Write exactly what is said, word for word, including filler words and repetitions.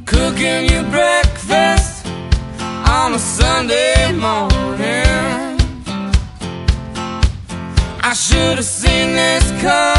cooking you breakfast on a Sunday morning. I should have seen this coming.